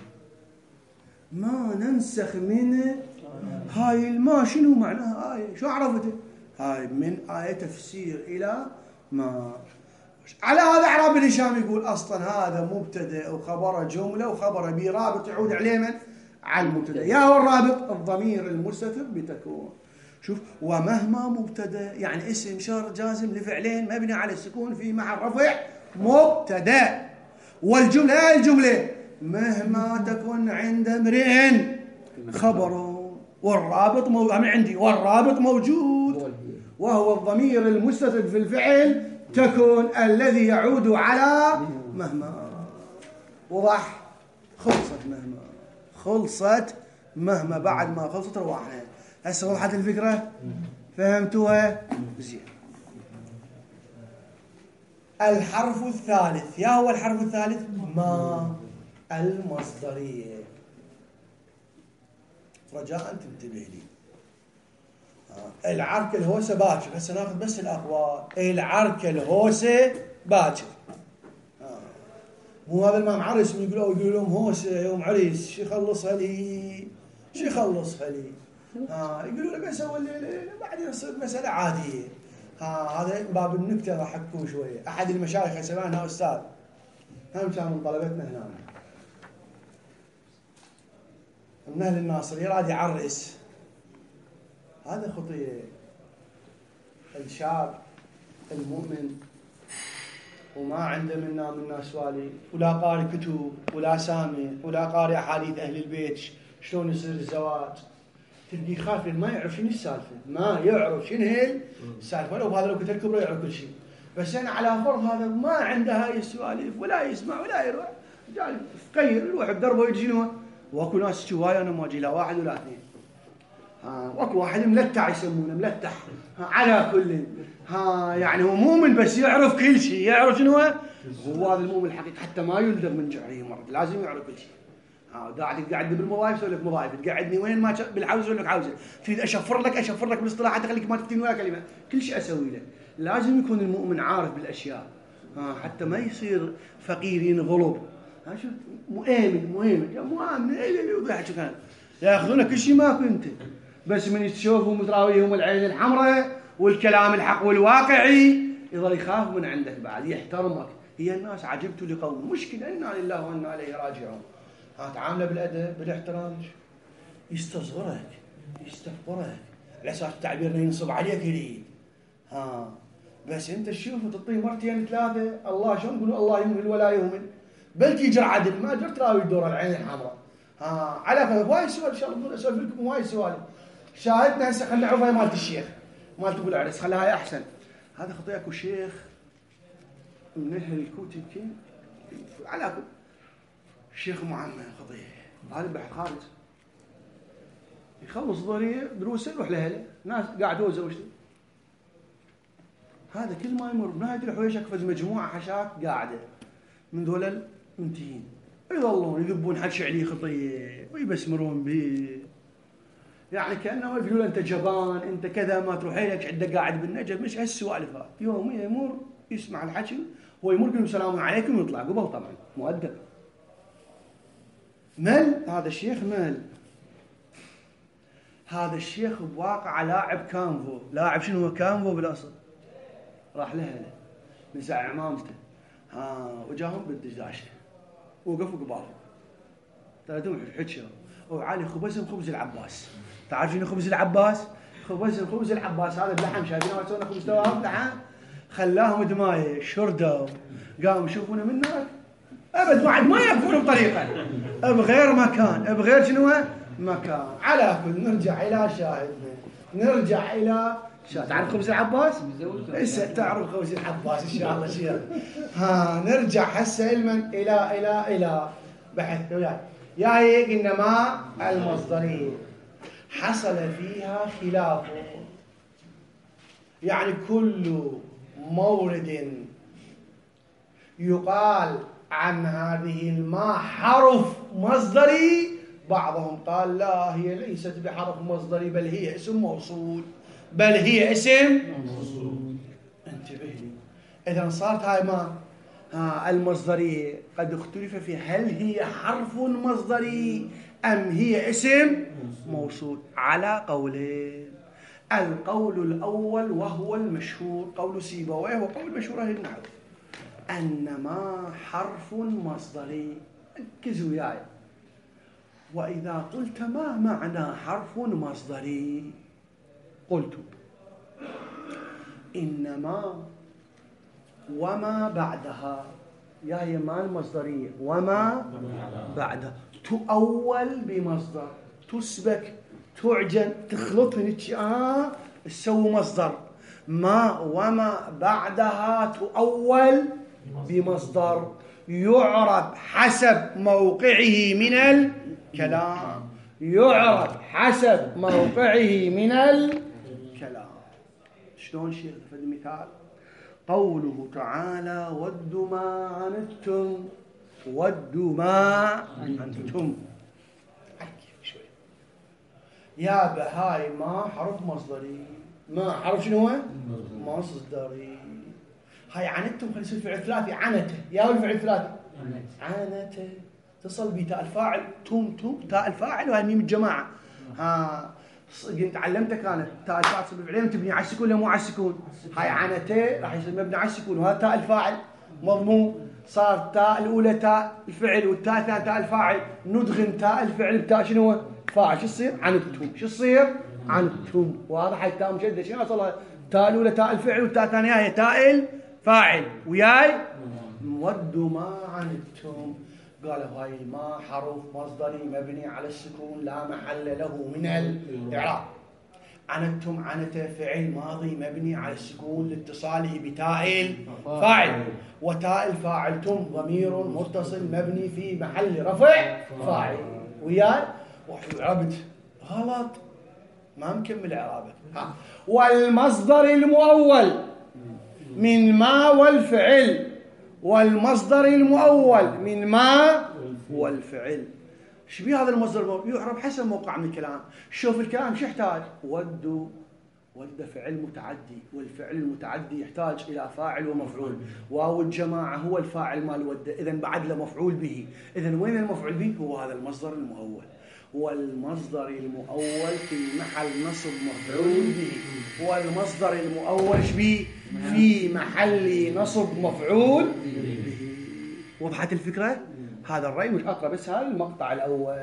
ما ننسخ من هاي الما شنو معناها آية؟ شو عرفته؟ هاي من آية تفسير إلى ما. على هذا إعراب ابن هشام يقول أصلا هذا مبتدأ وخبر جملة وخبر به رابط يعود عليه من؟ على المبتدأ. يا هو الرابط الضمير المستتر بتكون. شوف ومهما مبتدأ يعني اسم شر جازم لفعلين مبني على السكون في محل رفع مبتدأ. والجملة هاي الجملة مهما تكون عند امرئ خبر والرابط موجود من عندي، والرابط موجود وهو الضمير المستتر في الفعل تكون الذي يعود على مهما. وضح؟ خلصت مهما، خلصت مهما. بعد ما خلصت روحنا. هسه وضحت الفكرة؟ فهمتوها؟ زين. الحرف الثالث. يا هو الحرف الثالث؟ ما المصدرية. رجاء تنتبه لي. العركة الهوسة باكر. هسه ناخذ بس الأقوال. العركة الهوسة باكر. مو هذا ما معرس يقولوا يقولوا لهم هوسة يوم عريس شو يخلصها لي؟ شو يخلصها لي؟ ها يقولوا له بس اول بعدين تصير مساله عاديه. ها هذا باب النكته راح احكوا شويه. احد المشايخ سمعنا استاذ هم كان من طلبتنا هنا من اهل الناصر يراد يعرس. هذا خطيه. الشاب المؤمن وما عنده منا منا سوالي ولا قاري كتب ولا سامع ولا قاري احاديث اهل البيت شلون يصير الزواج، تلقي خاف ما يعرف شنو السالفه، ما يعرف شنو هي السالفه. ولو هذا لو كنت الكبره يعرف كل شيء، بس انا على فرض هذا ما عنده هاي السواليف ولا يسمع ولا يروح، قال فقير يروح بدربه يجي شنو. واكو ناس هوايه انا ما اجي لا واحد ولا اثنين. ها واكو واحد ملتع يسمونه ملتح. ها على كل ها يعني هو مؤمن بس يعرف كل شيء، يعرف شنو هو هذا المؤمن الحقيقي، حتى ما يلدغ من جعره مرض لازم يعرف كل شيء. ها قاعد تقعد بالمضايف يسوي لك مضايف، تقعدني وين ما بالحوزه يسوي لك حوزه، تريد اشفر لك اشفر لك بالاصطلاحات اخليك ما تفتين ولا كلمه، كل شيء اسوي له. لازم يكون المؤمن عارف بالاشياء ها حتى ما يصير فقير ينغلب. ها شو مؤمن مؤمن يا مؤمن اي وضحك كان ياخذون كل شيء ماكو انت، بس من تشوفهم متراويهم العين الحمراء والكلام الحق والواقعي يظل يخاف من عندك بعد يحترمك. هي الناس عجبت لقوم مشكله انا لله وانا اليه راجعون. ها تعامله بالادب بالاحترام، يستصغرك يستفقرك على اساس التعبير ينصب عليك يريد. ها بس انت تشوف تعطيه مرتين ثلاثه الله شلون يقولوا الله يمهل ولا يهمل، بل تجر عدل ما تقدر تراوي الدور العين الحمراء. ها على هواي سؤال ان شاء الله اسولف لكم هواي سؤال. شاهدنا هسه خلينا نعرف هاي مالت الشيخ مالت ابو العرس، خليها هاي احسن. هذا خطيه اكو شيخ من اهل الكوت يمكن على اكو الشيخ معمر خطيه هذا بحث خارج يخلص ضريع دروسه يروح لاهله ناس قاعد هو زوجته. هذا كل ما يمر بنهايه الحويشه فد مجموعه حشاك قاعده من ذول المنتهين يظلون يذبون حكي عليه خطيه ويبسمرون به، يعني كانه يقولوا له انت جبان انت كذا ما تروح لك عندك قاعد بالنجف. مش هالسوالف هاي. يوم يمر يسمع الحكي هو يمر يقول السلام عليكم ويطلع قبل طبعا مؤدب. مل هذا الشيخ مل. هذا الشيخ بواقع لاعب كانفو. لاعب شنو هو كانفو بالاصل؟ راح لهله نزع عمامته ها وجاهم بالدشداشه وقفوا قبالهم ثلاثهم حكوا وعلي خبزهم خبز العباس. تعرفين خبز العباس؟ خبزهم خبز العباس هذا اللحم شايفين يسوون خبز تواب لحم خلاهم دمايه شردوا قاموا يشوفونه من هناك ابد بعد ما يقفون بطريقه بغير مكان بغير شنو مكان. على كل نرجع الى شاهدنا نرجع الى شاهد. تعرف خبز العباس؟ هسه تعرف خبز العباس ان شاء الله شيخ. ها نرجع هسه المن الى الى الى بحث وياك يا هيك انما المصدريه حصل فيها خلاف، يعني كل مورد يقال عن هذه الماء حرف مصدري بعضهم قال لا هي ليست بحرف مصدري بل هي اسم موصول بل هي اسم موصول. انتبه لي اذا صارت هاي ما ها المصدريه قد اختلف في هل هي حرف مصدري ام هي اسم موصول على قولين. القول الاول وهو المشهور قول سيبويه وقول مشهور اهل النحو ان ما حرف مصدري. ركزوا وياي. واذا قلت ما معنى حرف مصدري قلت انما وما بعدها يا هي ما المصدريه وما بعدها تؤول بمصدر تسبك تعجن تخلطهن اه تسوي مصدر. ما وما بعدها تؤول بمصدر يعرب حسب موقعه من الكلام. يعرب حسب موقعه من الكلام. شلون شيخ فد مثال قوله تعالى ودوا ما عنتم ودوا ما عنتم يا بهاي ما حرف مصدري. ما حرف شنو هو؟ مصدري. هاي عنتم خلي يصير فعل ثلاثي عنته يا هو الفعل الثلاثي عنته تصل بتاء الفاعل توم توم تاء الفاعل وهي ميم الجماعه. ها قلت علمتك انا تاء الفاعل تصير بفعلين تبني على السكون ولا مو على السكون؟ هاي عنته راح يصير مبني على السكون، وهذا تاء الفاعل مضموم، صار تاء الاولى تاء الفعل والتاء الثانيه تاء الفاعل، ندغم تاء الفعل بتاء شنو؟ فاعل. شو تصير؟ عنتم. شو تصير؟ عنتم. واضح؟ هاي التاء مشدده شنو اصلها؟ تاء الاولى تاء الفعل والتاء الثانيه هي تاء الفاعل. وياي؟ ودوا ما عنتم. قالوا هاي ما حرف مصدري مبني على السكون لا محل له من الإعراب. عنتم عنته فعل ماضي مبني على السكون لاتصاله بتاء الفاعل، وتاء الفاعل تم ضمير متصل مبني في محل رفع فاعل. وياي؟ وعربت غلط ما مكمل إعرابك. والمصدر المؤول من ما والفعل، والمصدر المؤول من ما والفعل. شو بيه هذا المصدر المؤول؟ يعرب حسب موقع من الكلام. شوف الكلام شو يحتاج؟ ودوا ود فعل متعدي، والفعل المتعدي يحتاج إلى فاعل ومفعول، واو الجماعة هو الفاعل مال ود، إذن بعد له مفعول به. إذن وين المفعول به؟ هو هذا المصدر المؤول. والمصدر المؤول في محل نصب مفعول به. والمصدر المؤول شبيه؟ في محل نصب مفعول به. وضحت الفكرة؟ هذا الرأي مش أقرأ بس هذا المقطع الأول.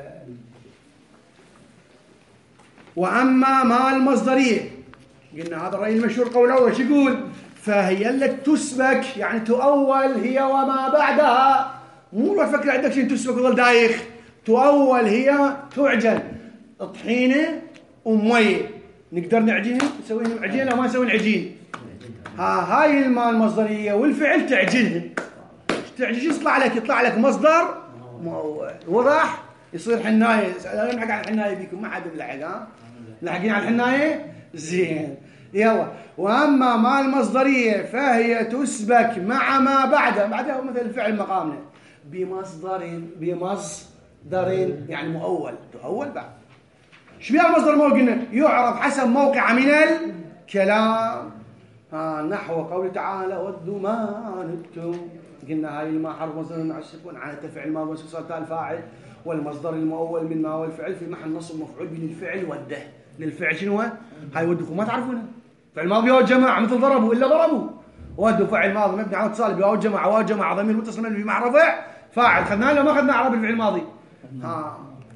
وأما ما المصدرية قلنا هذا الرأي المشهور قول أول شو يقول؟ فهي التي تسبك يعني تؤول هي وما بعدها. مو لو تفكر عندك شيء تسبك وظل دايخ. تؤول هي تعجن طحينة ومويه، نقدر نعجنها نسوي عجين لو ما نسوي العجين. ها هاي الماء المصدرية والفعل تعجنها. تعجن يطلع لك يطلع لك مصدر مؤول. وضح؟ يصير حناية. لا نحكي عن الحناية بيكم ما حد بلحق. ها لاحقين على الحناية؟ زين يلا. وأما ما المصدرية فهي تسبك مع ما بعدها. بعدها مثل الفعل مقامنا بمصدر بمصدر يعني مؤول. تؤول بعد. شو بيها المصدر المؤول؟ قلنا يعرف حسب موقع من الكلام. ها نحو قوله تعالى ودوا ما عنتم. قلنا هاي ما حرف مصدر مع السكون عنته فعل ماضي وصار تاء الفاعل، والمصدر المؤول من ما والفعل في محل نصب مفعول به للفعل وده. للفعل شنو هو؟ هاي ودكم ما تعرفونه. فعل ماضي واو جماعة مثل ضربوا إلا ضربوا. ودوا فعل ماضي مبني على اتصال بواو جماعة، واو جماعة ضمير متصل مبني مع رفع فاعل. خذناه ولا ما خذنا اعراب الفعل الماضي؟ ها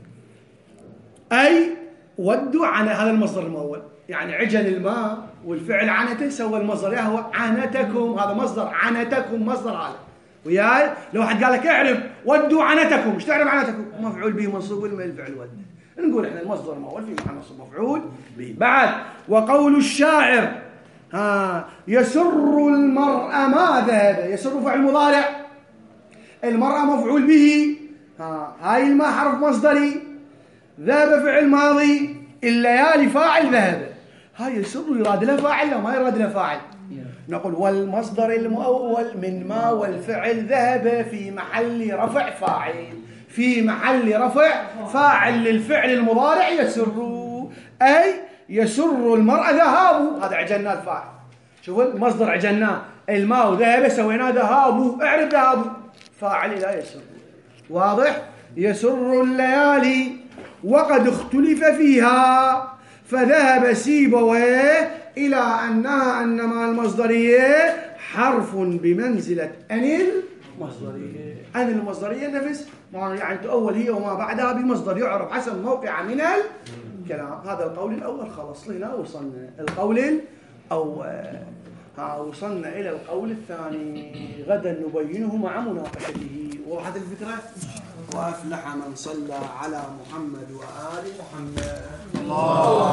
أي ودوا عن هذا المصدر المؤول يعني عجن الماء والفعل عنته سوى المصدر يا هو عنتكم. هذا مصدر عنتكم مصدر هذا. وياي؟ لو حد قال لك اعرف ودوا عنتكم ايش تعرف عنتكم؟ مفعول به منصوب والفعل ود. نقول احنا المصدر المؤول في محل نصب مفعول به. بعد وقول الشاعر ها يسر المرء ما ذهب. يسر فعل مضارع، المرأة مفعول به. ها هاي الماء حرف مصدري، ذهب فعل ماضي، الليالي فاعل ذهب. هاي يسر يراد له فاعل لو ما يراد له فاعل. نقول والمصدر المؤول من ما والفعل ذهب في محل رفع فاعل. في محل رفع فاعل للفعل المضارع يسر. أي يسر المرء ذهاب. هذا عجلنا الفاعل. شوفوا المصدر عجلناه الماء وذهب سويناه ذهاب. اعرف ذهاب فاعل لا يسر. واضح؟ يسر الليالي وقد اختلف فيها فذهب سيبويه إلى أنها أنما المصدرية حرف بمنزلة أن المصدرية. أن المصدرية نفس يعني تؤول هي وما بعدها بمصدر يعرف حسب موقع من الكلام. هذا القول الأول. خلص لنا وصلنا القول الأول. ها وصلنا إلى القول الثاني غدا نبينه مع مناقشته. وضحت الفكرة؟ وأفلح من صلى على محمد وآل محمد. الله